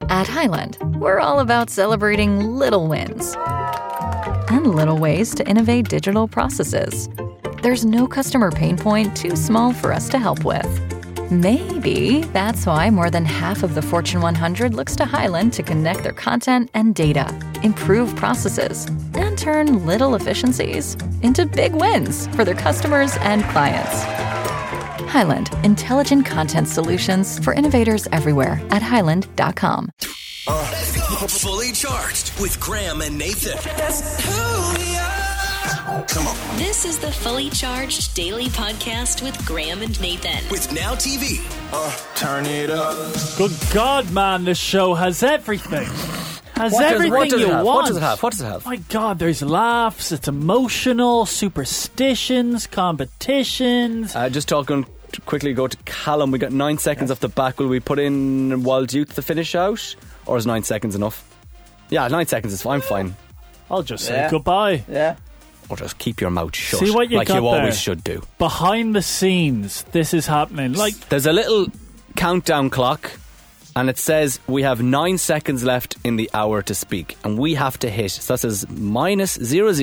At Highland, we're all about celebrating little wins and little ways to innovate digital processes. There's no customer pain point too small for us to help with. Maybe that's why more than half of the Fortune 100 looks to Highland to connect their content and data, improve processes, and turn little efficiencies into big wins for their customers and clients. Highland, intelligent content solutions for innovators everywhere at highland.com. Let's go. Fully Charged with Graham and Nathan. That's who we are. Come on. This is the Fully Charged Daily Podcast with Graham and Nathan. With Now TV. Turn it up. Good God, man, this show has everything. What does it have? What does it have? My God, there's laughs, it's emotional, superstitions, competitions. Just talking to quickly go to Callum. We got 9 seconds off the back. Will we put in Wild Youth to finish out? Or is 9 seconds enough? Yeah, 9 seconds is fine. Fine. I'll just say goodbye. Yeah. Or just keep your mouth shut. See what you like got you there? Always should do. Behind the scenes, this is happening. There's a little countdown clock, and it says we have 9 seconds left in the hour to speak, and we have to hit. So that says minus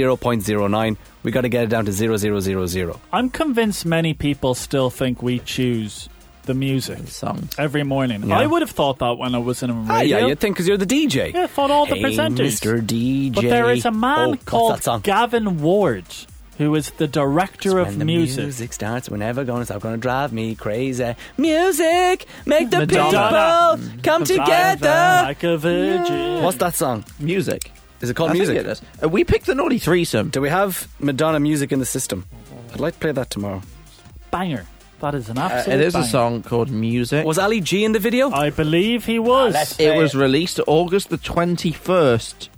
00.09. We got to get it down to 0000. I'm convinced many people still think we choose the music Song. every morning. Yeah. I would have thought that when I was in radio. Yeah, you'd think because you're the DJ. Yeah, I thought all the Hey, presenters. Mr. DJ. But there is a man what's called that song? Gavin Ward, who is the director of When the music. music starts, we're never going to stop, going to drive me crazy. Music, make the Madonna. people come together. Like a virgin. What's that song? Music. Is it called I Music? think it is. We picked the Naughty Threesome. Do we have Madonna music in the system? I'd like to play that tomorrow. Banger. That is an absolute It is banger. a song called Music. Was Ali G in the video? I believe he was. It was released August the 21st,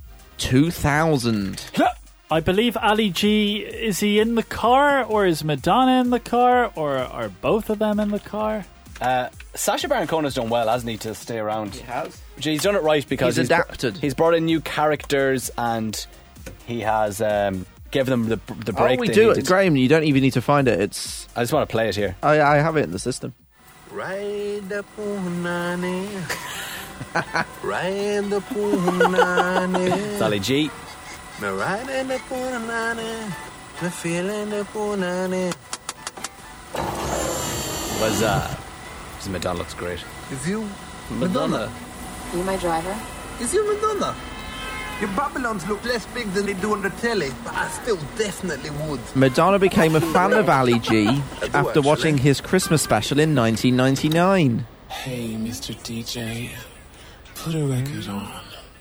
2000. I believe Ali G, is he in the car, or is Madonna in the car, or are both of them in the car? Sacha Baron Cohen's done well, hasn't he, to stay around? He has. He's done it right because He's adapted. He's brought in new characters, and he has given them the break Oh, we they do needed. it, Graham. You don't even need to find it. It's. I just want to play it here. I have it in the system. Ride the punani. Ride the punani. It's Ali G. Me riding the punani. Me feeling the punani. Madonna looks great. Is you Madonna. You my driver? Is you Madonna? Your Babylons look less big than they do on the telly, but I still definitely would. Madonna became a fan of Ali G after actually. watching his Christmas special in 1999. Hey, Mr. DJ, put a record on.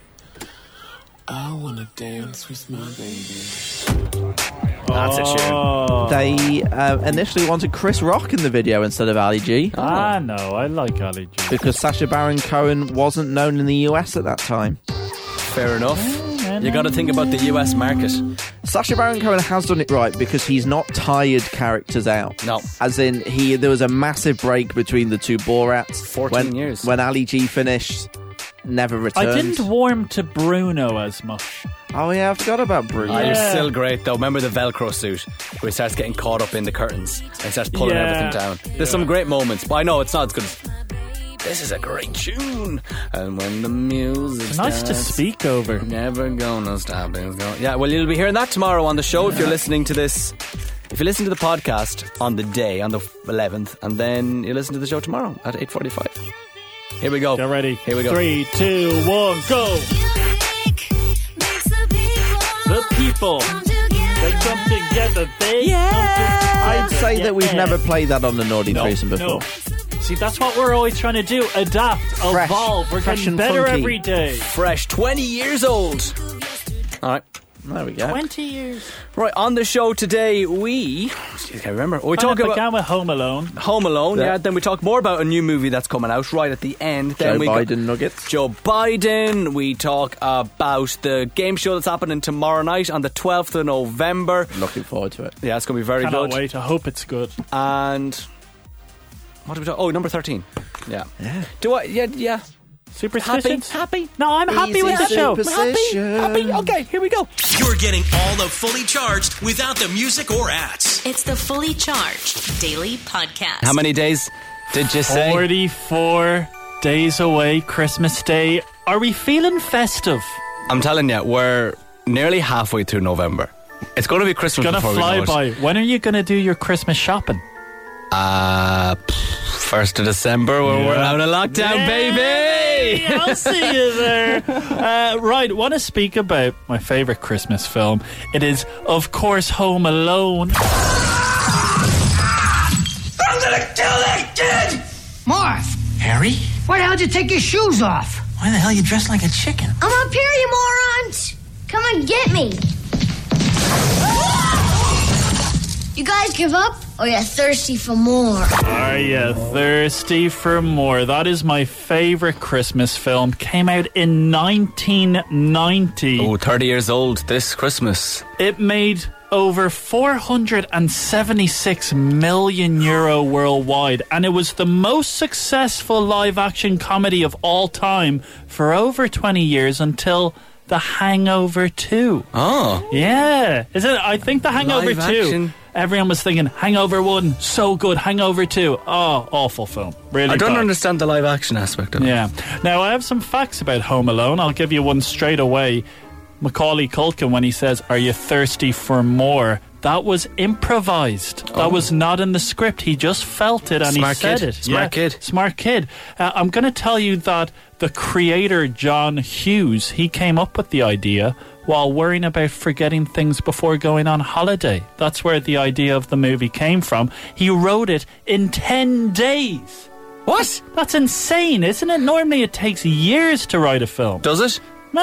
I wanna dance with my baby. That's a tune. They initially wanted Chris Rock in the video instead of Ali G. No, I like Ali G. Because Sacha Baron Cohen wasn't known in the US at that time. Fair enough. You got to think about the US market. Sacha Baron Cohen has done it right because he's not tired characters out. No. As in, there was a massive break between the two Borats. 14 years. When Ali G finished, never returned. I didn't warm to Bruno as much. Oh yeah, I forgot about Bruno. He was still great though. Remember the Velcro suit where he starts getting caught up in the curtains and he starts pulling everything down. There's some great moments, but I know it's not as good as this is a great tune. And when the music Nice to speak over. Never gonna stop. Yeah, well, you'll be hearing that tomorrow on the show if you're listening to this. If you listen to the podcast on the day, on the 11th, and then you listen to the show tomorrow at 8:45. Here we go. Get ready. Here we go. 3, 2, 1, go. The people. They come together. I'd say that we've never played that on the Naughty Threesome before. No. See, that's what we're always trying to do. Adapt, Fresh. evolve. We're Fresh getting and better funky. every day. Fresh, 20 years old. All right. There we go. 20 years. Right, on the show today, I can't remember. We talk about began with Home Alone. Home Alone, Yeah. Then we talk more about a new movie that's coming out right at the end. Joe Then we Biden nuggets. Joe Biden. We talk about the game show that's happening tomorrow night on the 12th of November. Looking forward to it. Yeah, it's going to be very Cannot good. wait. I hope it's good. And what do we talk? Oh, number 13. Yeah. Do I? Yeah. Superstitions? Happy? No, I'm happy with the show. Happy? Okay, here we go. You're getting all the Fully Charged without the music or ads. It's the Fully Charged Daily Podcast. How many days did you say? 44 Days away, Christmas Day. Are we feeling festive? I'm telling you, we're nearly halfway through November. It's going to be Christmas It's going to before we know fly it. by. When are you going to do your Christmas shopping? 1st of December when we're out of lockdown, baby! I'll see you there. Right, want to speak about my favourite Christmas film. It is, of course, Home Alone. I'm gonna kill that kid! Marv, Harry? why the hell did you take your shoes off? Why the hell you dressed like a chicken? I'm up here, you morons! Come and get me. You guys give up, or you're thirsty for more? Are you thirsty for more? That is my favourite Christmas film. Came out in 1990. Oh, 30 years old this Christmas. It made over 476 million euro worldwide, and it was the most successful live-action comedy of all time for over 20 years until The Hangover 2. Oh. Yeah. Is it? I think The Hangover 2. Live-action. Everyone was thinking, Hangover 1, so good. Hangover 2, oh, awful film. Really I don't bad. understand the live action aspect of it. Yeah. Now, I have some facts about Home Alone. I'll give you one straight away. Macaulay Culkin, when he says, "Are you thirsty for more?" That was improvised. That was not in the script. He just felt it and Smart he said kid. it. Smart kid. Smart kid. I'm going to tell you that the creator, John Hughes, he came up with the idea while worrying about forgetting things before going on holiday. That's where the idea of the movie came from. He wrote it in 10 days. What? That's insane, isn't it? Normally it takes years to write a film. Does it? No.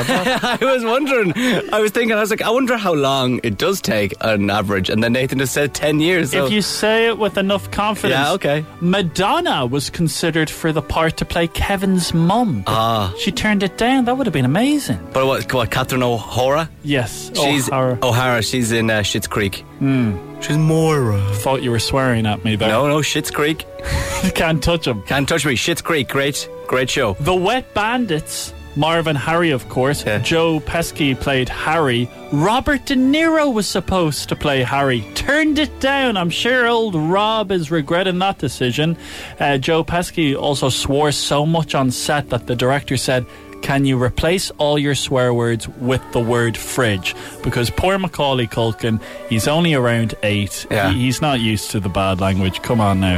I was wondering. I was like, I wonder how long it does take on average. And then Nathan just said 10 years. So. If you say it with enough confidence. Yeah, okay. Madonna was considered for the part to play Kevin's mum. She turned it down. That would have been amazing. But what Catherine O'Hara? Yes. She's O'Hara. She's in Schitt's Creek. She's Moira. Thought you were swearing at me there. No, Schitt's Creek. You can't touch him. Can't touch me. Schitt's Creek. Great show. The Wet Bandits. Marv and Harry, of course. Yeah. Joe Pesci played Harry. Robert De Niro was supposed to play Harry. Turned it down. I'm sure old Rob is regretting that decision. Joe Pesci also swore so much on set that the director said, "Can you replace all your swear words with the word fridge?" Because poor Macaulay Culkin, he's only around 8. Yeah. He's not used to the bad language. Come on now.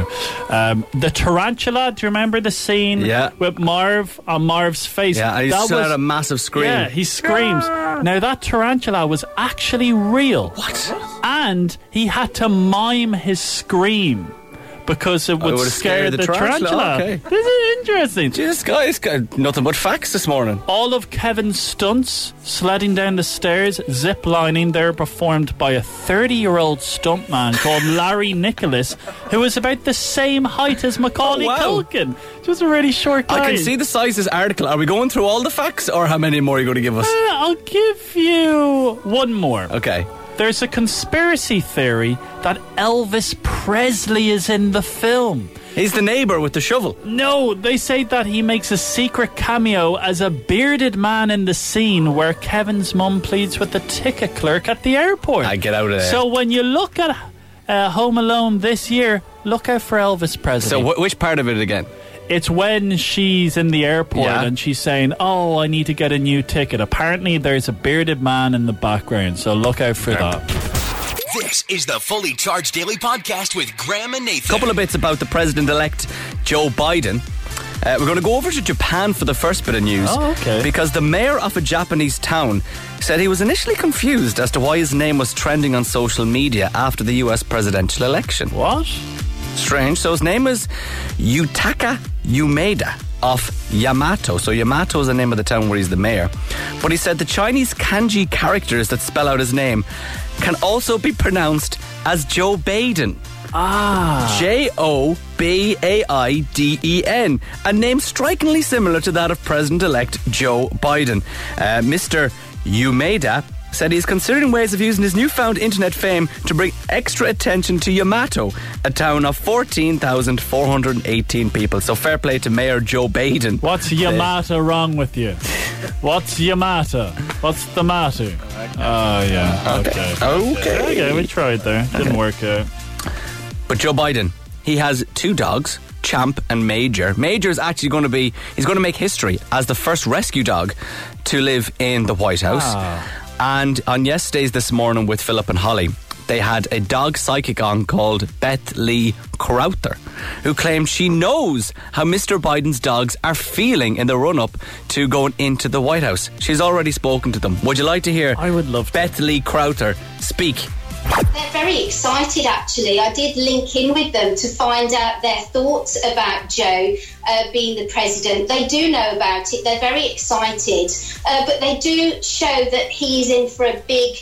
The tarantula, do you remember the scene with Marv on Marv's face? Yeah, and he's still at a massive scream. Yeah, he screams. Now, that tarantula was actually real. What? And he had to mime his scream because it would scare the tarantula. Okay. This is interesting. This guy's got nothing but facts this morning. All of Kevin's stunts, sledding down the stairs, zip lining, they're performed by a 30-year-old stuntman called Larry Nicholas, who is about the same height as Macaulay Culkin. Just a really short guy. I can see the size of this article. Are we going through all the facts, or how many more are you going to give us? I'll give you one more. Okay. There's a conspiracy theory that Elvis Presley is in the film. He's the neighbour with the shovel. No, they say that he makes a secret cameo as a bearded man in the scene where Kevin's mum pleads with the ticket clerk at the airport. I get out of there. So when you look at Home Alone this year, look out for Elvis Presley. So which part of it again? It's when she's in the airport and she's saying, "Oh, I need to get a new ticket." Apparently there's a bearded man in the background, so look out for that. This is the Fully Charged Daily Podcast with Graham and Nathan. A couple of bits about the President-elect Joe Biden. We're going to go over to Japan for the first bit of news. Oh, okay. Because the mayor of a Japanese town said he was initially confused as to why his name was trending on social media after the US presidential election. What? Strange. So his name is Yutaka Umeda of Yamato. So Yamato is the name of the town where he's the mayor. But he said the Chinese kanji characters that spell out his name can also be pronounced as Joe Biden. Jobaiden. A name strikingly similar to that of President-elect Joe Biden. Mr. Umeda said he's considering ways of using his newfound internet fame to bring extra attention to Yamato, a town of 14,418 people. So fair play to Mayor Joe Biden. What's Yamato wrong with you? What's Yamato? What's the matter? Oh, yeah. Okay, we tried there. Didn't work out. But Joe Biden, he has 2 dogs, Champ and Major. Major is actually going to make history as the first rescue dog to live in the White House. And on yesterday's This Morning with Philip and Holly, they had a dog psychic on called Beth Lee Crowther, who claimed she knows how Mr. Biden's dogs are feeling in the run-up to going into the White House. She's already spoken to them. Would you like to hear I would love to. Beth Lee Crowther speak? They're very excited, actually. I did link in with them to find out their thoughts about Joe being the president. They do know about it. They're very excited. But they do show that he's in for a big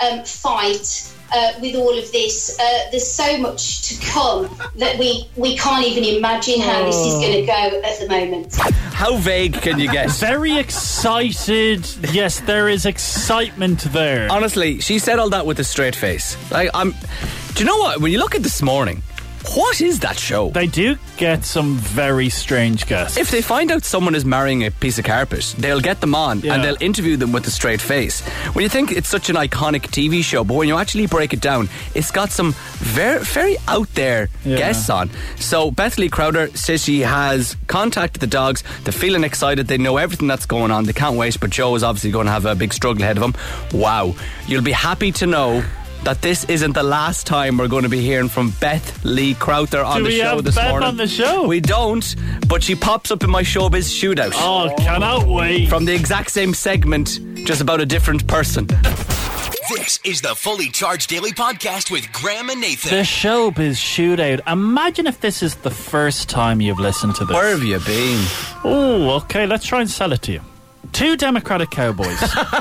fight with all of this. There's so much to come that we can't even imagine how this is going to go at the moment. How vague can you get? Very excited. Yes, there is excitement there. Honestly, she said all that with a straight face. Do you know what? When you look at This Morning, what is that show? They do get some very strange guests. If they find out someone is marrying a piece of carpet, they'll get them on and they'll interview them with a straight face. When you think it's such an iconic TV show, but when you actually break it down, it's got some very, very out there guests on. So Beth Lee Crowther says she has contacted the dogs. They're feeling excited. They know everything that's going on. They can't wait. But Joe is obviously going to have a big struggle ahead of him. Wow. You'll be happy to know that this isn't the last time we're going to be hearing from Beth Lee Crowther on the show this morning. Do we have Beth on the show? We don't, but she pops up in my Showbiz Shootout. Oh, cannot wait. From the exact same segment, just about a different person. This is the Fully Charged Daily Podcast with Graham and Nathan. The Showbiz Shootout. Imagine if this is the first time you've listened to this. Where have you been? Oh, okay, let's try and sell it to you. Two Democratic cowboys.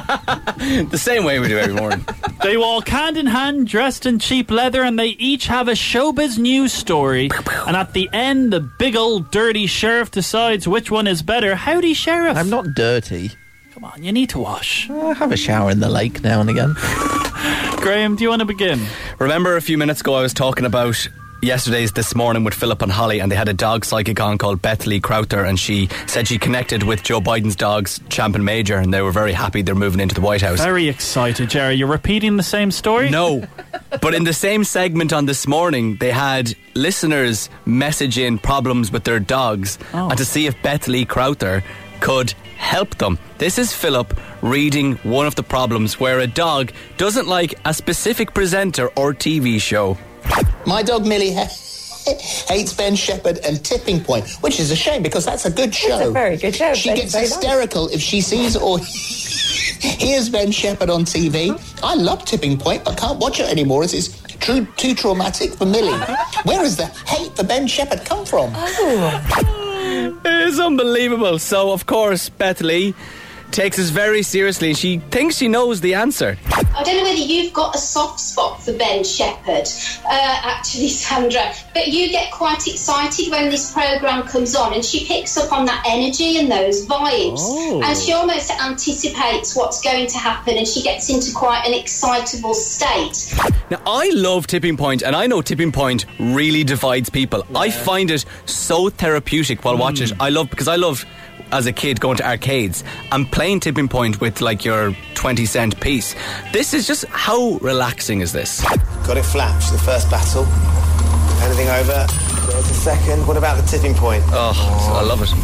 The same way we do every morning. They walk hand in hand, dressed in cheap leather, and they each have a showbiz news story. And at the end, the big old dirty sheriff decides which one is better. Howdy, Sheriff. I'm not dirty. Come on, you need to wash. I have a shower in the lake now and again. Graham, do you want to begin? Remember a few minutes ago I was talking about yesterday's This Morning with Philip and Holly, and they had a dog psychic on called Beth Lee Crowther, and she said she connected with Joe Biden's dogs, Champ and Major, and they were very happy they're moving into the White House. Very excited, Jerry. You're repeating the same story? No. But in the same segment on This Morning, they had listeners message in problems with their dogs and to see if Beth Lee Crowther could help them. This is Philip reading one of the problems where a dog doesn't like a specific presenter or TV show. My dog Millie hates Ben Shepherd and Tipping Point, which is a shame because that's a good show. It's a very good show. She gets hysterical if she sees or hears Ben Shepherd on TV. I love Tipping Point, but can't watch it anymore as it's too traumatic for Millie. Where has the hate for Ben Shepherd come from? It is unbelievable. So, of course, Beth Lee takes this very seriously. She thinks she knows the answer. I don't know whether you've got a soft spot for Ben Shepherd, actually, Sandra, but you get quite excited when this programme comes on and she picks up on that energy and those vibes. And she almost anticipates what's going to happen and she gets into quite an excitable state. Now, I love Tipping Point, and I know Tipping Point really divides people. I find it so therapeutic while watching it. I love as a kid going to arcades and playing Tipping Point with like your 20-cent piece. This is just, how relaxing is this? Got it flapped, the first battle. Anything over? There's a second. What about the Tipping Point? Oh, I love it.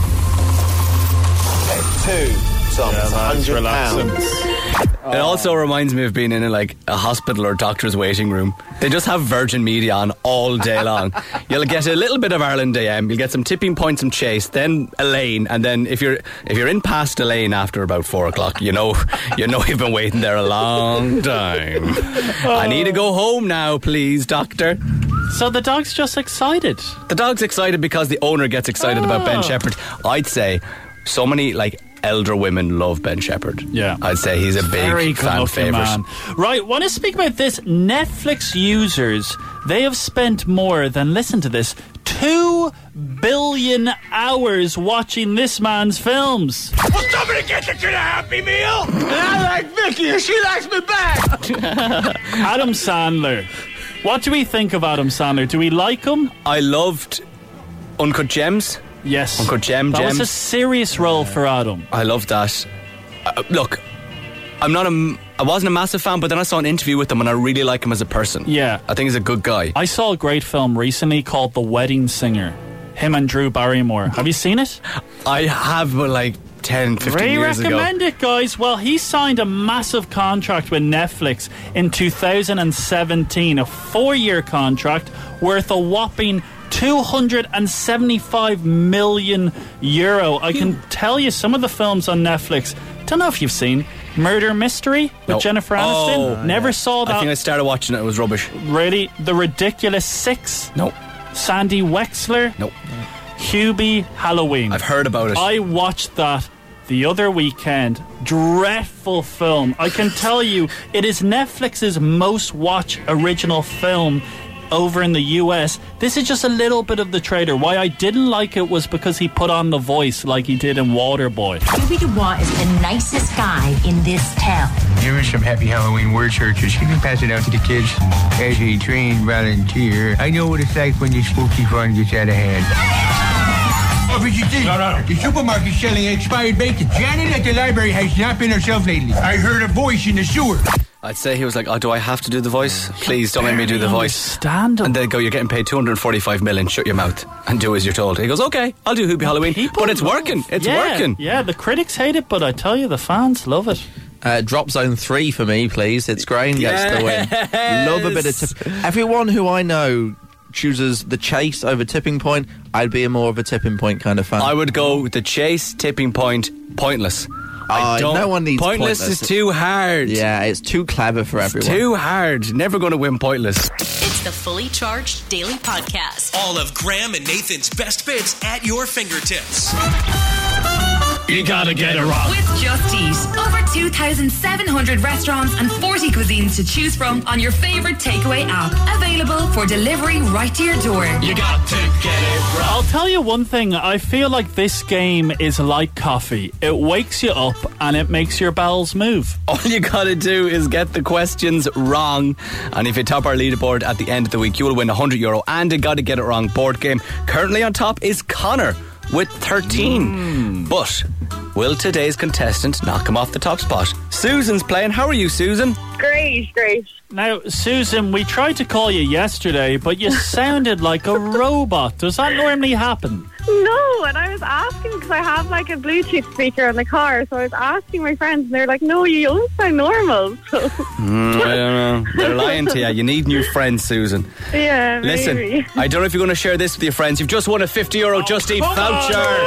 Okay, 2. Tom, it's £100. It also reminds me of being in a hospital or doctor's waiting room. They just have Virgin Media on all day long. You'll get a little bit of Ireland AM, you'll get some Tipping Point, some Chase, then Elaine, and then if you're in past Elaine after about 4 o'clock, you know you've been waiting there a long time. I need to go home now, please, doctor. So the dog's just excited. The dog's excited because the owner gets excited about Ben Shepherd. I'd say so many elder women love Ben Shepherd. Yeah. I'd say he's a big fan favourite. Right, want to speak about this? Netflix users, they have spent more than, listen to this, 2 billion hours watching this man's films. Will somebody get the kid a Happy Meal? And I like Vicky and she likes me back. Adam Sandler. What do we think of Adam Sandler? Do we like him? I loved Uncut Gems. Yes. Uncle Gems. That was a serious role for Adam. I love that. Look, I wasn't a massive fan, but then I saw an interview with him and I really like him as a person. Yeah. I think he's a good guy. I saw a great film recently called The Wedding Singer. Him and Drew Barrymore. Have you seen it? I have, but like 10, 15 years ago. Recommend it, guys. Well, he signed a massive contract with Netflix in 2017, a 4-year contract worth a whopping €275 million. I can tell you some of the films on Netflix. Don't know if you've seen Murder Mystery with Jennifer Aniston. Never saw that. I think I started watching it. It was rubbish. Really? The Ridiculous Six? No. Sandy Wexler? No. Hubie Halloween. I've heard about it. I watched that the other weekend. Dreadful film. I can tell you, it is Netflix's most watched original film over in the US. This is just a little bit of the trailer. Why I didn't like it was because he put on the voice like he did in Waterboy. Hubie Dubois is the nicest guy in this town. Give her some happy Halloween word searches. She can pass it out to the kids. As a trained volunteer, I know what it's like when the spooky fun gets out of hand. Officer D, the supermarket's selling expired bacon. Janet at the library has not been herself lately. I heard a voice in the sewer. I'd say he was like, do I have to do the voice? Please don't make me do the voice. And they go, you're getting paid $245 million, shut your mouth and do as you're told. He goes, okay, I'll do Hubie Halloween. But it's working. It's working. Yeah, the critics hate it, but I tell you, the fans love it. Drop Zone 3 for me, please. It's Graham gets the win. Love a bit of everyone who I know chooses the chase over Tipping Point. I'd be more of a Tipping Point kind of fan. I would go the chase, Tipping Point, Pointless. No one needs Pointless is too hard. Yeah, it's too clever for everyone. Too hard. Never going to win Pointless. It's the Fully Charged Daily Podcast. All of Graham and Nathan's best bits at your fingertips. You gotta get it wrong. With Just Eat. Over 2,700 restaurants and 40 cuisines to choose from on your favourite takeaway app. Available for delivery right to your door. You got to get it wrong. I'll tell you one thing. I feel like this game is like coffee. It wakes you up and it makes your bowels move. All you gotta do is get the questions wrong. And if you top our leaderboard at the end of the week, you will win €100 and a Gotta Get It Wrong board game. Currently on top is Connor with 13. But will today's contestant knock him off the top spot? Susan's playing. How are you, Susan? Great. Now, Susan, we tried to call you yesterday, but you sounded like a robot. Does that normally happen? No, and I was asking because I have like a Bluetooth speaker in the car, so I was asking my friends and they're like, no, you don't sound normal. So. I don't know. They're lying to you. You need new friends, Susan. Yeah, Listen, maybe. I don't know if you're going to share this with your friends. You've just won a €50 Just Eat voucher.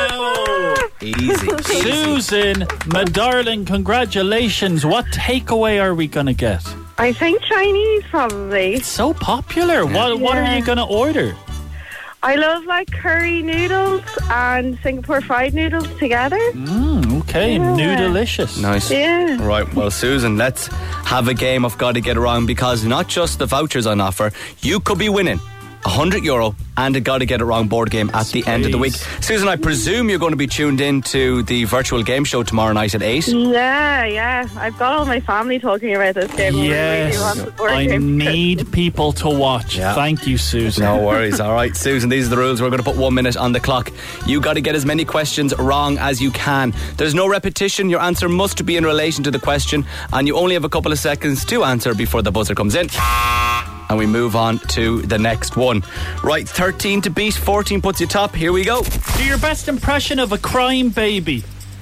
Easy. Susan, my darling, congratulations. What takeaway are we going to get? I think Chinese, probably. It's so popular. What are you going to order? I love like curry noodles and Singapore fried noodles together. Okay, noodalicious. Nice. Yeah. Right, well, Susan, let's have a game of Gotta Get It Wrong, because not just the vouchers on offer, you could be winning €100 and a Gotta Get It Wrong board game at the end of the week. Susan, I presume you're going to be tuned in to the virtual game show tomorrow night at 8. Yeah. I've got all my family talking about this game. Yes, I need people to watch. Yeah. Thank you, Susan. No worries. All right, Susan, these are the rules. We're going to put 1 minute on the clock. You got to get as many questions wrong as you can. There's no repetition. Your answer must be in relation to the question, and you only have a couple of seconds to answer before the buzzer comes in. And we move on to the next one. Right, 13 to beat, 14 puts you top. Here we go. Do your best impression of a crime baby.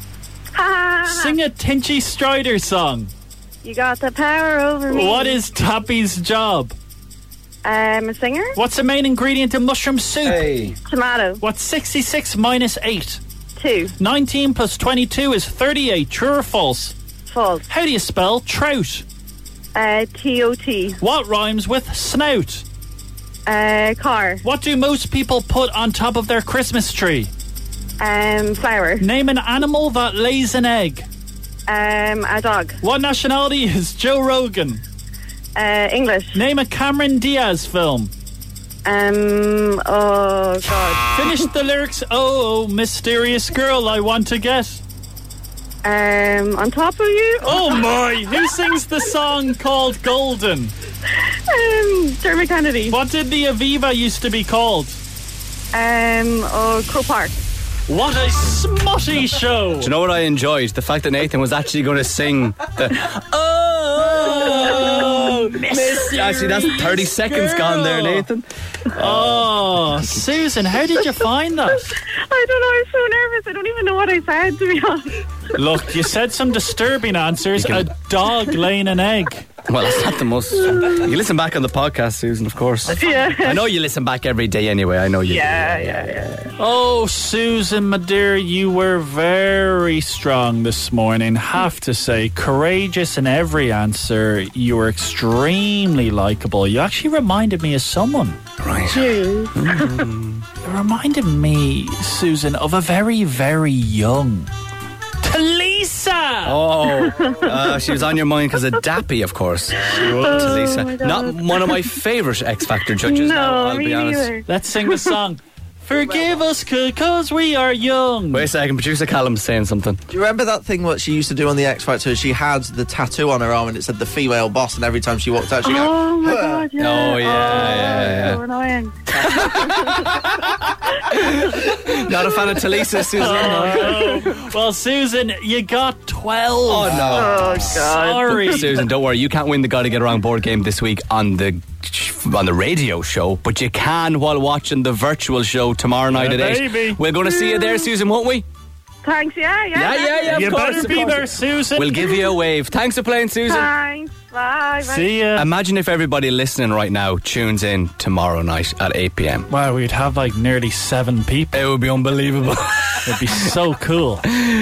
Sing a Tinchy Strider song. You got the power over me. What is Tappy's job? A singer. What's the main ingredient in mushroom soup? Tomato. What's 66 minus 8? 2. 19 plus 22 is 38. True or false? False. How do you spell trout? T-O-T. What rhymes with snout? Car. What do most people put on top of their Christmas tree? Flower. Name an animal that lays an egg. A dog. What nationality is Joe Rogan? English. Name a Cameron Diaz film. Oh God. Finish the lyrics. Oh, mysterious girl I want to get. On top of you. Oh my! Who sings the song called Golden? Dermot Kennedy. What did the Aviva used to be called? Crow Park. What a smutty show! Do you know what I enjoyed? The fact that Nathan was actually going to sing the you, Actually, that's 30 seconds gone there, Nathan. Oh, Susan, how did you find that? I don't know, I'm so nervous. I don't even know what I said, to be honest. Look, you said some disturbing answers. A dog laying an egg. Well, that's not the most... You listen back on the podcast, Susan, of course. Yeah. I know you listen back every day anyway. I know you do. Yeah. Oh, Susan, my dear, you were very strong this morning. Have to say, courageous in every answer. You were extremely likeable. You actually reminded me of someone. Right. You reminded me, Susan, of a very, very young Talisa. Oh, she was on your mind because of Dappy, of course. Talisa. Not one of my favourite X Factor judges. No, I'll be honest. neither. Let's sing the song. Forgive us, cause we are young. Wait a second, producer Callum's saying something. Do you remember that thing what she used to do on the X Factor? She had the tattoo on her arm and it said the female boss, and every time she walked out, she'd go, oh my God, yeah. Oh, yeah. So annoying. Not a fan of Talisa, Susan. Oh, well, Susan, you got 12. Oh, no. Oh, God. Sorry. Susan, don't worry. You can't win the Gotta Get Around board game this week on the radio show, but you can while watching the virtual show tomorrow night at 8. Baby. We're going to see you there, Susan, won't we? Thanks, yeah. Yeah, You of course, better be there, Susan. We'll give you a wave. Thanks for playing, Susan. Thanks. Bye. See ya. Imagine if everybody listening right now tunes in tomorrow night at 8 p.m. Wow, we'd have like nearly 7 people. It would be unbelievable. It'd be so cool.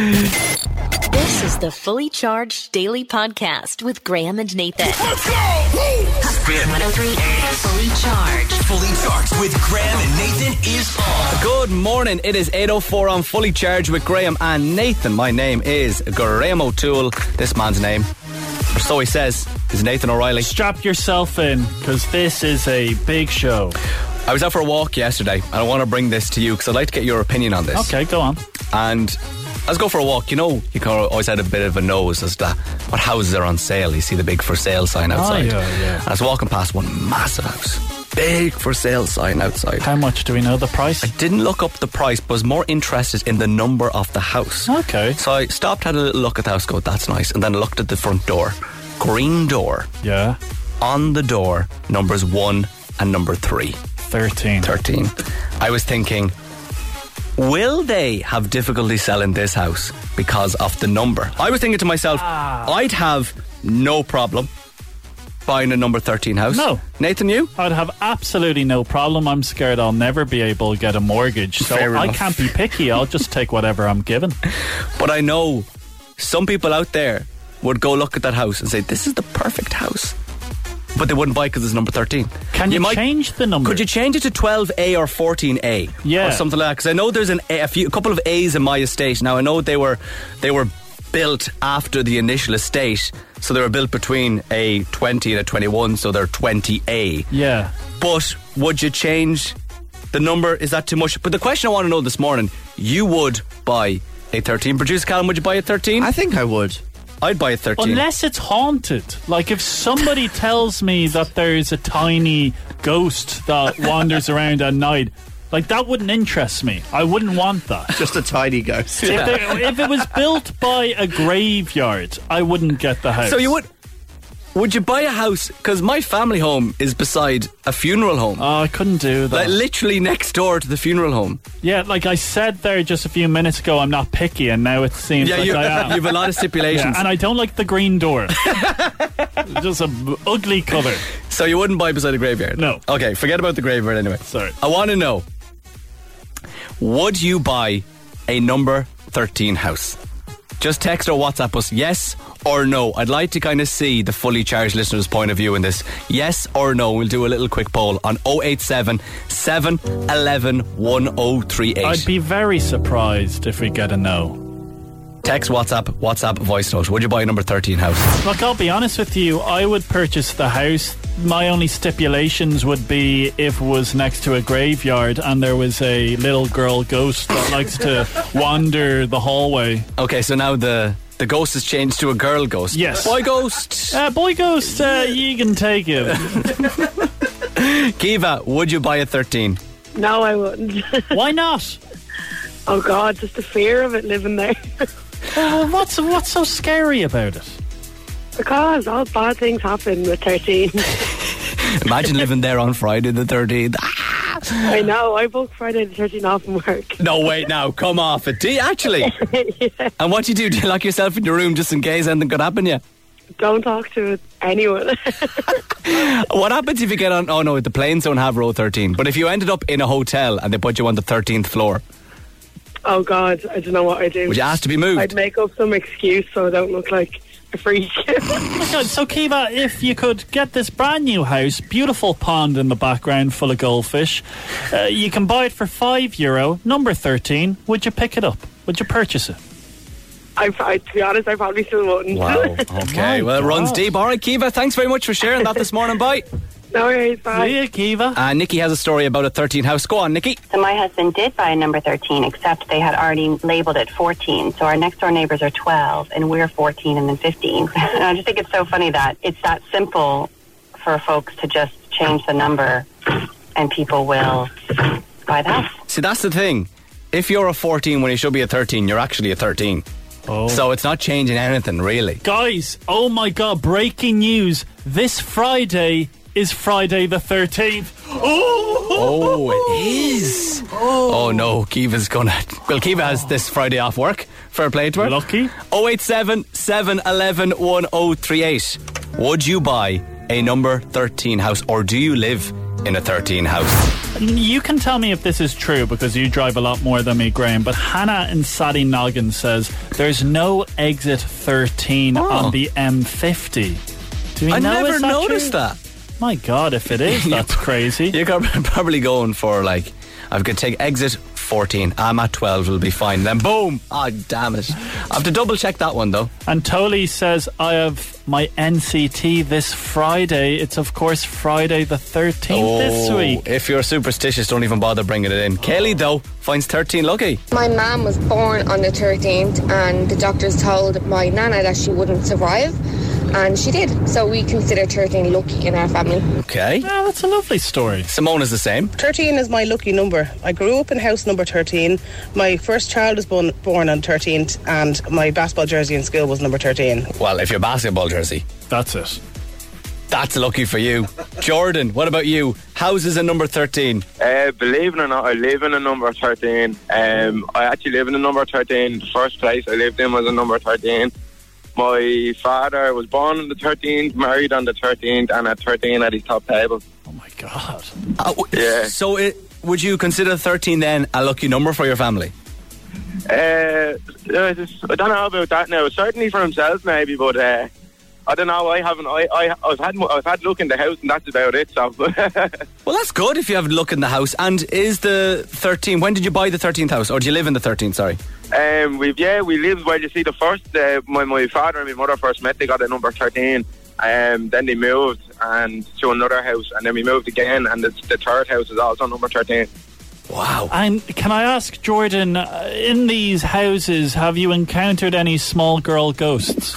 This is the Fully Charged Daily Podcast with Graham and Nathan. Let's go! Spin 103 Fully Charged. Fully Charged with Graham and Nathan is on. Good morning. It is 8:04 on Fully Charged with Graham and Nathan. My name is Graham O'Toole. This man's name, or so he says, is Nathan O'Reilly. Strap yourself in, because this is a big show. I was out for a walk yesterday, and I want to bring this to you because I'd like to get your opinion on this. Okay, go on. And let's go for a walk. You know, you can always had a bit of a nose as to what houses are on sale. You see the big for sale sign outside. Oh, yeah. And I was walking past one massive house. Big for sale sign outside. How much do we know the price? I didn't look up the price, but was more interested in the number of the house. Okay. So I stopped, had a little look at the house, go, that's nice. And then I looked at the front door. Green door. Yeah. On the door, numbers 1 and number 3. 13. I was thinking, will they have difficulty selling this house because of the number? I was thinking to myself, I'd have no problem buying a number 13 house. No. Nathan, you? I'd have absolutely no problem. I'm scared I'll never be able to get a mortgage. So Fair I enough. can't be picky. I'll just take whatever I'm given. But I know some people out there would go look at that house and say, this is the perfect house. But they wouldn't buy it because it's number 13. Can you change the number? Could you change it to 12A or 14A? Yeah. Or something like that? Because I know there's a couple of A's in my estate. Now, I know they were built after the initial estate. So they were built between a 20 and a 21. So they're 20A. Yeah. But would you change the number? Is that too much? But the question I want to know this morning, you would buy a 13. Producer Callum, would you buy a 13? I think I would. I'd buy a 13. Unless it's haunted. Like if somebody tells me that there's a tiny ghost that wanders around at night, like that wouldn't interest me. I wouldn't want that. Just a tiny ghost. If it was built by a graveyard, I wouldn't get the house. So you would you buy a house? Because my family home is beside a funeral home. Oh, I couldn't do that. Like literally next door to the funeral home. Yeah, like I said there just a few minutes ago, I'm not picky, and now it seems like I am. You have a lot of stipulations. Yeah, and I don't like the green door. Just an ugly colour. So you wouldn't buy beside a graveyard? No. Okay, forget about the graveyard anyway. Sorry. I want to know, would you buy a number 13 house? Just text or WhatsApp us yes or no. I'd like to kind of see the fully charged listener's point of view in this. Yes or no. We'll do a little quick poll on 087 711 1038. I'd be very surprised if we get a no. Text, WhatsApp, voice note. Would you buy a number 13 house? Look, I'll be honest with you, I would purchase the house. My only stipulations would be if it was next to a graveyard and there was a little girl ghost that likes to wander the hallway. Okay, so now the ghost has changed to a girl ghost. Yes. Boy ghost. Boy ghost, you can take it. Kiva, would you buy a 13? No, I wouldn't. Why not? Oh God, just the fear of it living there. What's so scary about it? Because all bad things happen with 13. Imagine living there on Friday the 13th. I know, I booked Friday the 13th off from work. No, wait now, come off it. Do you actually? Yeah. And what do you do? Do you lock yourself in your room just in case anything could happen to you? Don't talk to anyone. What happens if you get on... Oh no, the planes don't have row 13. But if you ended up in a hotel and they put you on the 13th floor... Oh God, I don't know what I'd do. Would you ask to be moved? I'd make up some excuse so I don't look like a freak. Oh my God, so Kiva, if you could get this brand new house, beautiful pond in the background full of goldfish, you can buy it for €5, number 13, would you pick it up? Would you purchase it? To be honest, I probably still wouldn't. Wow. Okay, well, it runs deep. All right, Kiva, thanks very much for sharing that this morning. Bye. No worries, bye. See you, Kiva. Nikki has a story about a 13 house. Go on, Nikki. So my husband did buy a number 13, except they had already labelled it 14. So our next door neighbours are 12, and we're 14 and then 15. And I just think it's so funny that it's that simple for folks to just change the number, and people will buy the house. See, that's the thing. If you're a 14 when you should be a 13, you're actually a 13. Oh. So it's not changing anything, really. Guys, oh my God, breaking news. This Friday is Friday the 13th. Oh, it is. Oh no, Kiva's gonna... Well, Kiva has this Friday off work. Fair play to her. Lucky. 087 711 1038. Would you buy a number 13 house, or do you live in a 13 house? You can tell me if this is true, because you drive a lot more than me, Graham, but Hannah in Sadie Noggin says there's no exit 13 on the M50. Do we I know? never noticed that. My God, if it is, that's crazy. You're probably going for, like, I could take exit 14. I'm at 12, will be fine. Then boom! Oh, damn it. I have to double check that one, though. And Toli says, I have my NCT this Friday. It's, of course, Friday the 13th this week. If you're superstitious, don't even bother bringing it in. Kelly, though, finds 13 lucky. My mum was born on the 13th, and the doctors told my nana that she wouldn't survive. And she did. So we consider 13 lucky in our family. Okay. Yeah, that's a lovely story. Simone is the same. 13 is my lucky number. I grew up in house number 13. My first child was born on 13th, and my basketball jersey in school was number 13. Well, if your basketball jersey. That's it. That's lucky for you. Jordan, what about you? Houses in number 13? Believe it or not, I live in a number 13. I actually live in a number 13. The first place I lived in was a number 13. My father was born on the 13th, married on the 13th, and at 13 at his top table. Oh my God. Yeah. So would you consider 13 then a lucky number for your family? I don't know about that now. Certainly for himself, maybe, but I don't know. I haven't. I've had look in the house, and that's about it. So. Well, that's good if you have a look in the house. And is the 13? When did you buy the 13th house, or do you live in the 13th? Sorry. We lived where you see the first. My father and my mother first met. They got a number 13. Then they moved and to another house, and then we moved again, and the third house is also number 13. Wow. And can I ask, Jordan, in these houses, have you encountered any small girl ghosts?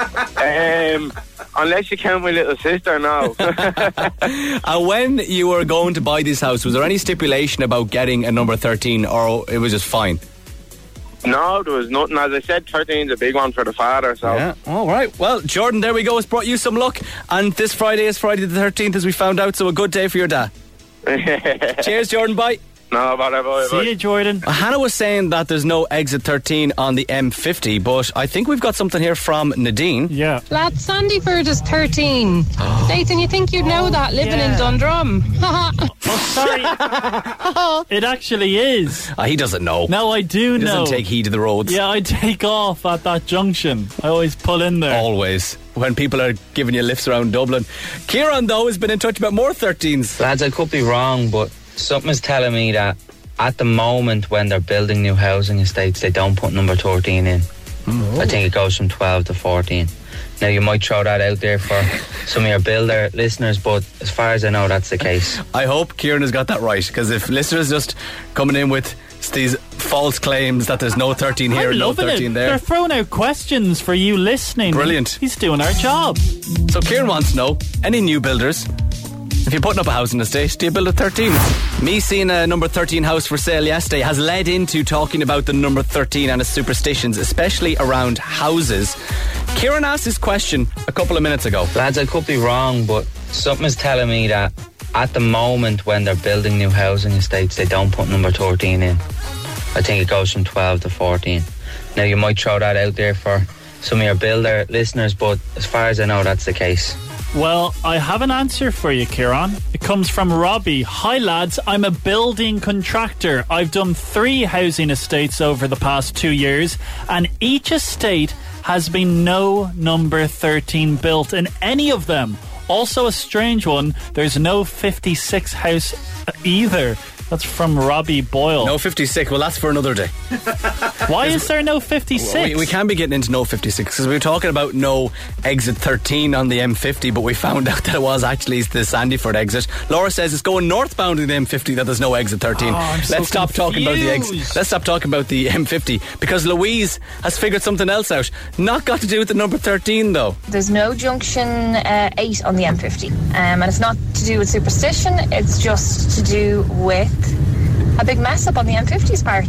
Unless you count my little sister, no. And when you were going to buy this house, was there any stipulation about getting a number 13, or it was just fine? No, there was nothing. As I said, 13 is a big one for the father. So. Yeah. All right. Well, Jordan, there we go. It's brought you some luck. And this Friday is Friday the 13th, as we found out, so a good day for your dad. Cheers, Jordan. Bye. No, bye. See you, Jordan. Hannah was saying that there's no exit 13 on the M50, but I think we've got something here from Nadine. Yeah. Lad, Sandyford is 13. Nathan, you think you'd know that, living in Dundrum? Sorry. It actually is. He doesn't know. No, I do know. He doesn't take heed of the roads. Yeah, I take off at that junction. I always pull in there. Always. When people are giving you lifts around Dublin. Kieran, though, has been in touch about more 13s. Lads, I could be wrong, but something is telling me that at the moment when they're building new housing estates, they don't put number 13 in. I think it goes from 12 to 14. Now, you might throw that out there for some of your builder listeners, but as far as I know, that's the case. I hope Kieran has got that right, because if listeners just coming in with these false claims that there's no 13 here and no 13 there. They're throwing out questions for you listening. Brilliant. He's doing our job. So Kieran wants to know, any new builders, if you're putting up a housing estate, do you build a 13? Me seeing a number 13 house for sale yesterday has led into talking about the number 13 and its superstitions, especially around houses. Kieran asked this question a couple of minutes ago. Lads, I could be wrong, but something is telling me that at the moment when they're building new housing estates, they don't put number 13 in. I think it goes from 12 to 14. Now, you might throw that out there for some of your builder listeners, but as far as I know, that's the case. Well, I have an answer for you, Kieran. It comes from Robbie. Hi, lads. I'm a building contractor. I've done 3 housing estates over the past 2 years, and each estate has been no number 13 built in any of them. Also a strange one, there's no 56 house either. That's from Robbie Boyle. No 56. Well, that's for another day. Why is there no 56? We can't be getting into no 56 because we were talking about no exit 13 on the M50, but we found out that it was actually the Sandyford exit. Laura says it's going northbound in the M50 that there's no exit 13. Let's stop talking about the exit. Let's stop talking about the M50 because Louise has figured something else out. Not got to do with the number 13 though. There's no junction 8 on the M50, and it's not to do with superstition. It's just to do with a big mess up on the M50's part.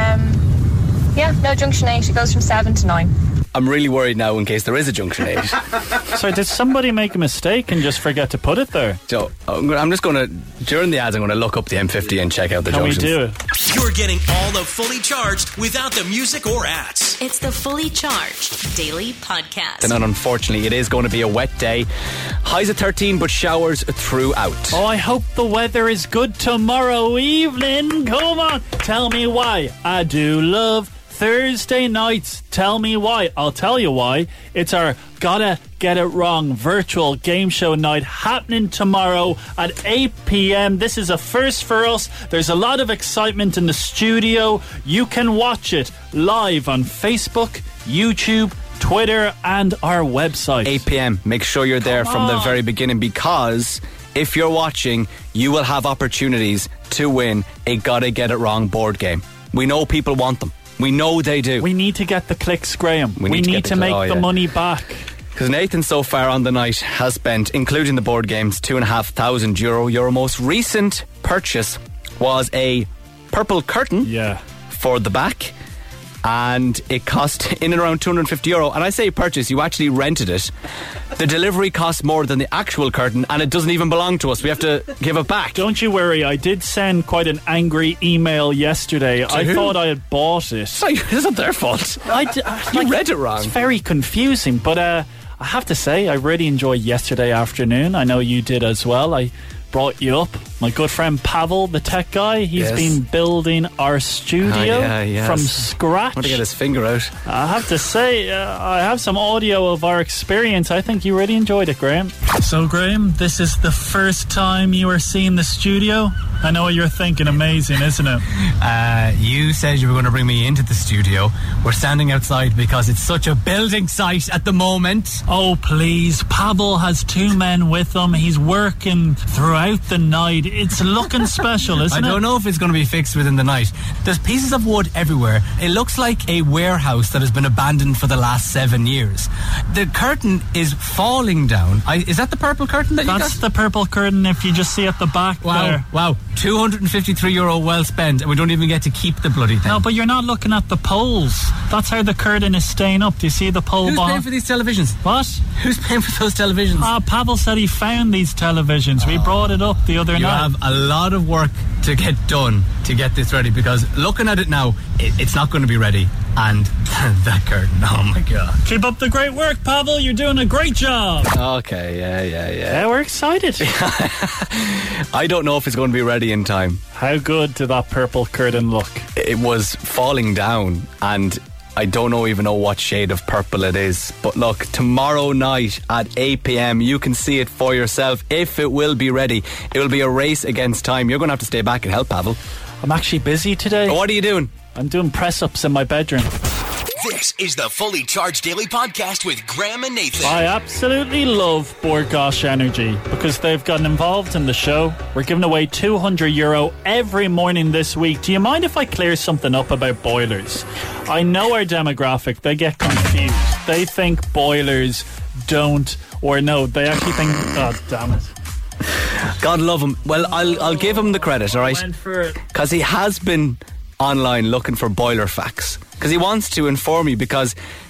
No junction 8. It goes from 7 to 9. I'm really worried now in case there is a junction 8. So did somebody make a mistake and just forget to put it there? So I'm just going to, during the ads, I'm going to look up the M50 and check out the junctions. Can we do it? You're getting all of Fully Charged without the music or ads. It's the Fully Charged Daily Podcast. And unfortunately, it is going to be a wet day. Highs at 13, but showers throughout. Oh, I hope the weather is good tomorrow evening. Come on, tell me why. I do love Thursday nights. Tell me why. I'll tell you why. It's our Gotta Get It Wrong virtual game show night happening tomorrow at 8 p.m. This is a first for us. There's a lot of excitement in the studio. You can watch it live on Facebook, YouTube, Twitter and our website. 8 p.m. Make sure you're there from the very beginning, because if you're watching, you will have opportunities to win a Gotta Get It Wrong board game. We know people want them. We know they do. We need to get the clicks, Graham. We need to make the money back. Because Nathan so far on the night has spent, including the board games, €2,500. Your most recent purchase was a purple curtain for the back, and it cost in and around €250. And I say purchase, you actually rented it. The delivery costs more than the actual curtain, and it doesn't even belong to us. We have to give it back. Don't you worry, I did send quite an angry email yesterday. I thought I had bought it. Sorry, it's not their fault. You read it wrong. It's very confusing, but I have to say, I really enjoyed yesterday afternoon. I know you did as well. I brought you up. My good friend Pavel, the tech guy, he's been building our studio from scratch. I want to get his finger out. I have to say, I have some audio of our experience. I think you really enjoyed it, Graham. So, Graham, this is the first time you are seeing the studio. I know what you're thinking. Amazing, isn't it? You said you were going to bring me into the studio. We're standing outside because it's such a building site at the moment. Oh, please. Pavel has 2 men with him. He's working throughout the night. It's looking special, isn't it? I don't know if it's going to be fixed within the night. There's pieces of wood everywhere. It looks like a warehouse that has been abandoned for the last 7 years. The curtain is falling down. Is that the purple curtain that you got? That's the purple curtain if you just see at the back there. Wow. €253 well spent, and we don't even get to keep the bloody thing. No, but you're not looking at the poles. That's how the curtain is staying up. Do you see the pole? Who's paying for these televisions? What? Who's paying for those televisions? Pavel said he found these televisions. We brought it up the other night. You have a lot of work to get done to get this ready, because looking at it now, it's not going to be ready. And that curtain, oh my God. Keep up the great work, Pavel. You're doing a great job. Okay, yeah, we're excited. I don't know if it's going to be ready in time. How good did that purple curtain look? It was falling down, and I don't even know what shade of purple it is. But look, tomorrow night at 8 p.m, you can see it for yourself if it will be ready. It will be a race against time. You're going to have to stay back and help, Pavel. I'm actually busy today. What are you doing? I'm doing press-ups in my bedroom. This is the Fully Charged Daily Podcast with Graham and Nathan. I absolutely love Bord Gáis Energy because they've gotten involved in the show. We're giving away €200 every morning this week. Do you mind if I clear something up about boilers? I know our demographic, they get confused. They think boilers don't, or no, they actually think, oh, damn it. God love him. Well, I'll give him the credit, all right? Because he has been online looking for boiler facts, because he wants to inform you, because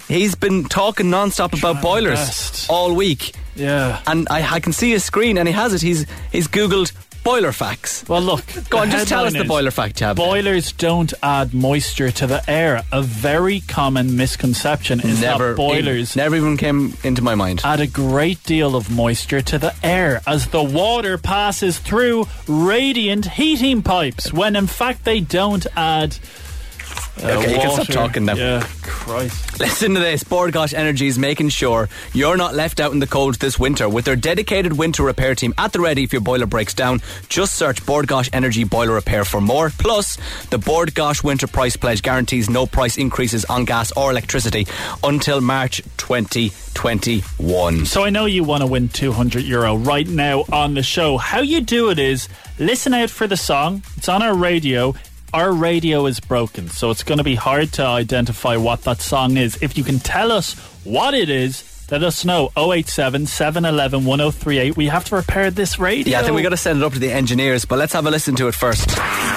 He's been talking non-stop about boilers all week. Yeah. And I can see his screen, and he has it. He's Googled boiler facts. Well, look. Go on, just tell us the boiler fact you have. Boilers don't add moisture to the air. A very common misconception is that boilers never even came into my mind. Add a great deal of moisture to the air as the water passes through radiant heating pipes, when in fact they don't add. Okay, you can stop talking now. Yeah, Christ. Listen to this. Bord Gáis Energy is making sure you're not left out in the cold this winter with their dedicated winter repair team at the ready if your boiler breaks down. Just search Bord Gáis Energy Boiler Repair for more. Plus, the Bord Gáis Winter Price Pledge guarantees no price increases on gas or electricity until March 2021. So I know you want to win €200 right now on the show. How you do it is listen out for the song. It's on our radio. Our radio is broken, so it's going to be hard to identify what that song is. If you can tell us what it is, let us know. 087 711 1038. We have to repair this radio. Yeah, I think we got to send it up to the engineers, but let's have a listen to it first.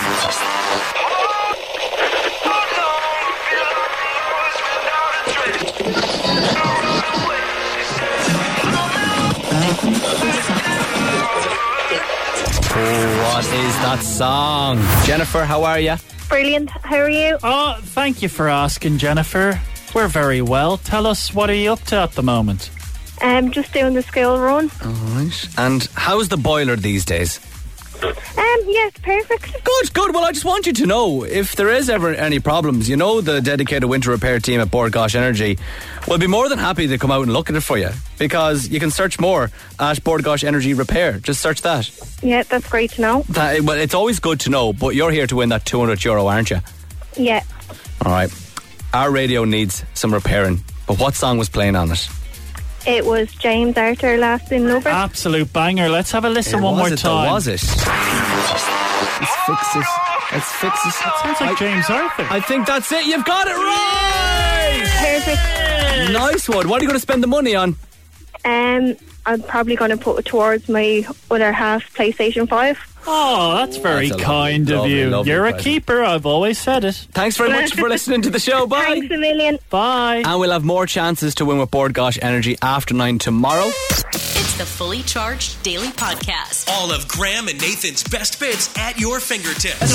What is that song? Jennifer, how are you? Brilliant. How are you? Oh, thank you for asking, Jennifer. We're very well. Tell us, what are you up to at the moment? Just doing the school run. Alright. And how's the boiler these days? Yes, perfect. Good. Well, I just want you to know, if there is ever any problems, you know the dedicated winter repair team at Bord Gáis Energy will be more than happy to come out and look at it for you, because you can search more at Bord Gáis Energy Repair. Just search that. Yeah, that's great to know. Well, it's always good to know, but you're here to win that €200, aren't you? Yeah. Alright. Our radio needs some repairing, but what song was playing on it? It was James Arthur, Last in Lovers. Absolute banger. Let's have a listen one more time. Was it? Let's fix this. That sounds like James Arthur. I think that's it. You've got it right. Perfect. Nice one. What are you going to spend the money on? I'm probably going to put it towards my other half PlayStation 5. Oh, that's very kind of you. You're a keeper, I've always said it. Thanks very much for listening to the show. Bye. Thanks a million. Bye. And we'll have more chances to win with Bord Gáis Energy after 9 tomorrow. It's the Fully Charged Daily Podcast. All of Graham and Nathan's best bits at your fingertips.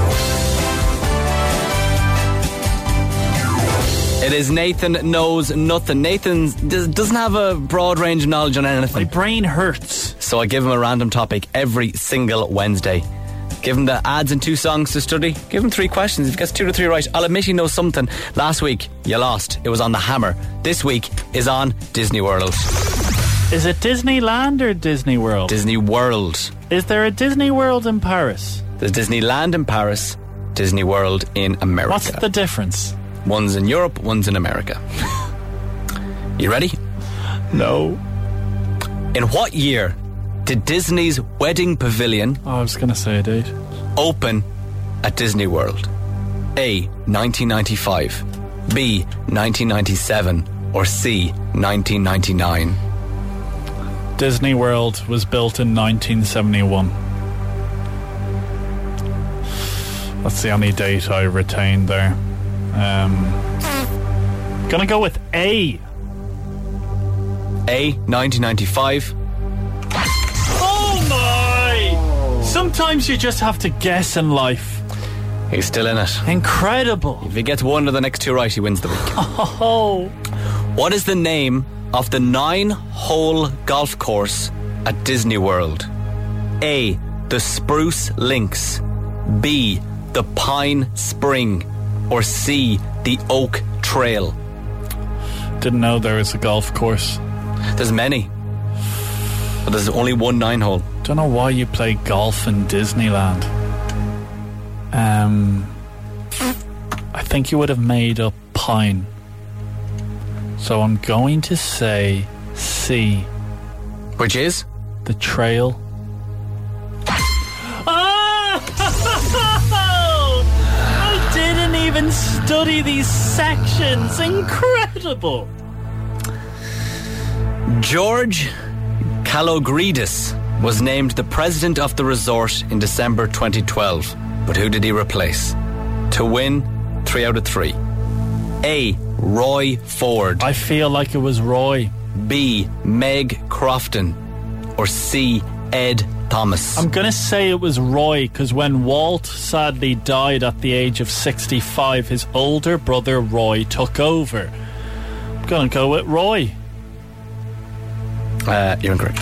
It is Nathan Knows Nothing. Nathan doesn't have a broad range of knowledge on anything. My brain hurts. So I give him a random topic every single Wednesday. Give him the ads and 2 songs to study. Give him 3 questions. If he gets 2 to 3 right, I'll admit he knows something. Last week, you lost. It was on the Hammer. This week is on Disney World. Is it Disneyland or Disney World? Disney World. Is there a Disney World in Paris? There's Disneyland in Paris, Disney World in America. What's the difference? One's in Europe, one's in America. You ready? No. In what year did Disney's Wedding Pavilion I was going to say a date. open at Disney World? A. 1995, B. 1997, or C. 1999? Disney World was built in 1971. That's the only date I retained there. Gonna go with A. A. 1995. Oh my! Sometimes you just have to guess in life. He's still in it. Incredible. If he gets 1 of the next 2 right, he wins the week. Oh. What is the name of the 9-hole golf course at Disney World? A. The Spruce Links, B. The Pine Spring, or C. The Oak Trail? Didn't know there was a golf course. There's many, but there's only one 9-hole. Don't know why you play golf in Disneyland. I think you would have made up Pine. So I'm going to say C. Which is? The Trail. I didn't even study these sections. Incredible. George Kalogridis was named the president of the resort in December 2012. But who did he replace? To win 3 out of 3. A. Roy Ford. I feel like it was Roy. B. Meg Crofton. Or C. Ed Thomas. I'm going to say it was Roy, because when Walt sadly died at the age of 65, his older brother Roy took over. I'm going to go with Roy. You're incorrect.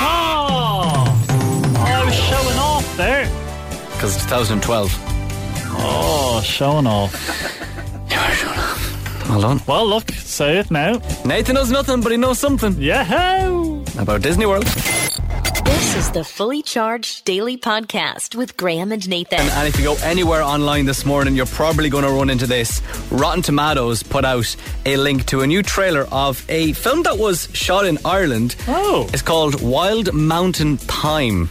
I was showing off there. Because it's 2012. Oh, showing off. You are showing off. Hold on. Well, look, say it now. Nathan knows nothing, but he knows something. Yahoo! About Disney World. This is the Fully Charged Daily Podcast with Graham and Nathan. And if you go anywhere online this morning, you're probably going to run into this. Rotten Tomatoes put out a link to a new trailer of a film that was shot in Ireland. Oh. It's called Wild Mountain Thyme,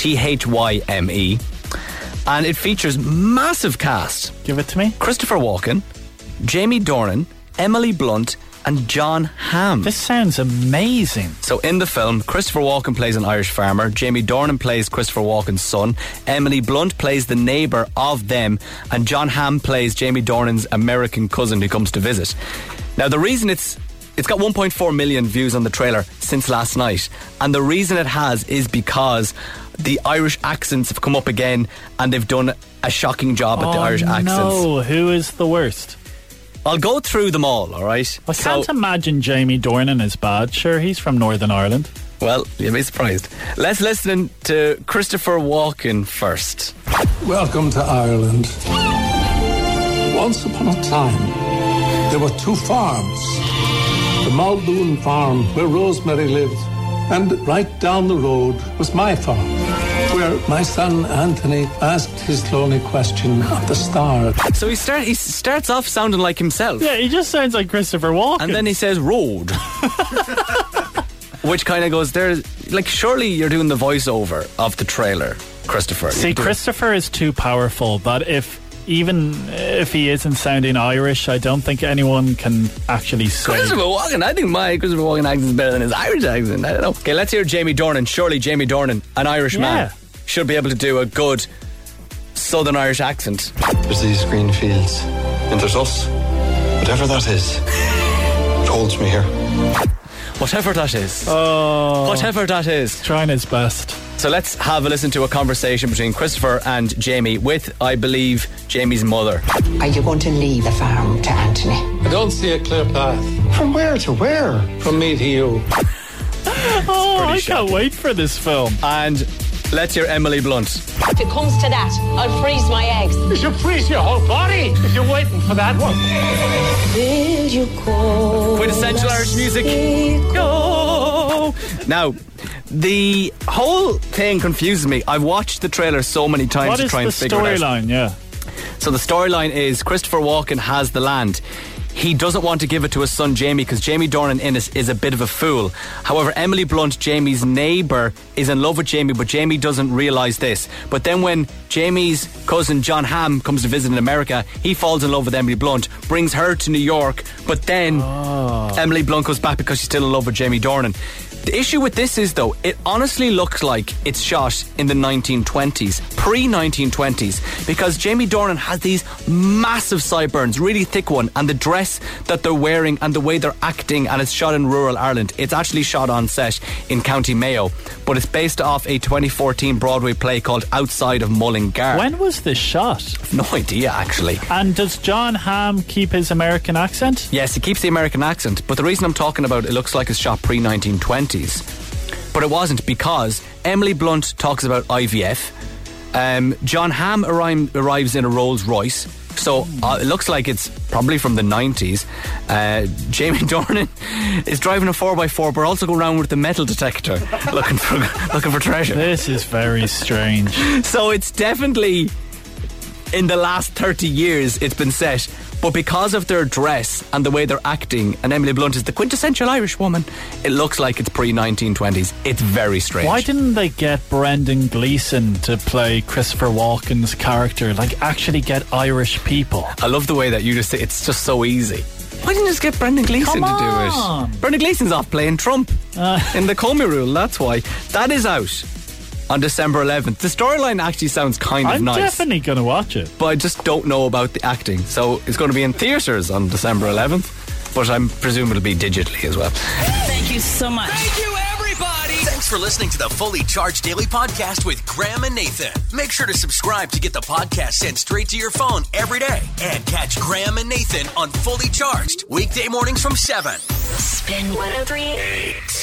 Thyme. And it features massive cast. Give it to me. Christopher Walken, Jamie Dornan, Emily Blunt, and John Hamm. This sounds amazing. So in the film, Christopher Walken plays an Irish farmer, Jamie Dornan plays Christopher Walken's son, Emily Blunt plays the neighbour of them, and John Hamm plays Jamie Dornan's American cousin who comes to visit. Now the reason it's got 1.4 million views on the trailer since last night, and the reason it has is because the Irish accents have come up again, and they've done a shocking job at the Irish accents. No, who is the worst? I'll go through them all right? I can't imagine Jamie Dornan is bad. Sure, he's from Northern Ireland. Well, you'll be surprised. Let's listen to Christopher Walken first. Welcome to Ireland. Once upon a time, there were two farms. The Muldoon farm, where Rosemary lived, and right down the road was my farm, where my son Anthony asked his lonely question of the stars. So he starts off sounding like himself. Yeah, he just sounds like Christopher Walken. And then he says road. Which kind of goes there, like, surely you're doing the voiceover of the trailer, Christopher. See, Christopher is too powerful that even if he isn't sounding Irish, I don't think anyone can actually say. Christopher Walken, I think my Christopher Walken accent is better than his Irish accent. I don't know. Okay, let's hear Jamie Dornan. Surely Jamie Dornan, an Irish man, should be able to do a good Southern Irish accent. There's these green fields, and there's us. Whatever that is, it holds me here. Whatever that is. Oh. Whatever that is. Trying his best. So let's have a listen to a conversation between Christopher and Jamie with, I believe, Jamie's mother. Are you going to leave the farm to Anthony? I don't see a clear path. From where to where? From me to you. Oh, I can't wait for this film. And let's hear Emily Blunt. If it comes to that, I'll freeze my eggs. You should freeze your whole body if you're waiting for that one. Will you call Quintessential Irish music. Go! Now, the whole thing confuses me. I've watched the trailer so many times to try and figure it out. What is the storyline? Yeah. So the storyline is Christopher Walken has the land. He doesn't want to give it to his son Jamie because Jamie Dornan in it is a bit of a fool. However, Emily Blunt, Jamie's neighbour, is in love with Jamie, but Jamie doesn't realise this. But then when Jamie's cousin John Hamm comes to visit in America, he falls in love with Emily Blunt, brings her to New York, but then Emily Blunt goes back because she's still in love with Jamie Dornan. The issue with this is, though, it honestly looks like it's shot in the 1920s, pre-1920s, because Jamie Dornan has these massive sideburns, really thick one, and the dress that they're wearing and the way they're acting, and it's shot in rural Ireland. It's actually shot on set in County Mayo, but it's based off a 2014 Broadway play called Outside of Mullingar. When was this shot? No idea, actually. And does John Hamm keep his American accent? Yes, he keeps the American accent, but the reason I'm talking about it looks like it's shot pre-1920s. But it wasn't, because Emily Blunt talks about IVF. John Hamm arrives in a Rolls Royce, so it looks like it's probably from the 90s. Jamie Dornan is driving a 4x4, but also going around with the metal detector looking for treasure. This is very strange. So it's definitely in the last 30 years it's been set. But because of their dress and the way they're acting, and Emily Blunt is the quintessential Irish woman, it looks like it's pre-1920s. It's very strange. Why didn't they get Brendan Gleeson to play Christopher Walken's character? Like, actually get Irish people. I love the way that you just say it's just so easy. Why didn't you just get Brendan Gleeson to do it? Brendan Gleeson's off playing Trump in the Comey Rule, that's why. That is out. on December 11th. The storyline actually sounds kind of I'm nice. definitely going to watch it. But I just don't know about the acting. So it's going to be in theatres on December 11th, but I presume it'll be digitally as well. Thank you so much. Thank you, everybody. Thanks for listening to the Fully Charged Daily Podcast with Graham and Nathan. Make sure to subscribe to get the podcast sent straight to your phone every day. And catch Graham and Nathan on Fully Charged weekday mornings from 7. Spin 103.8.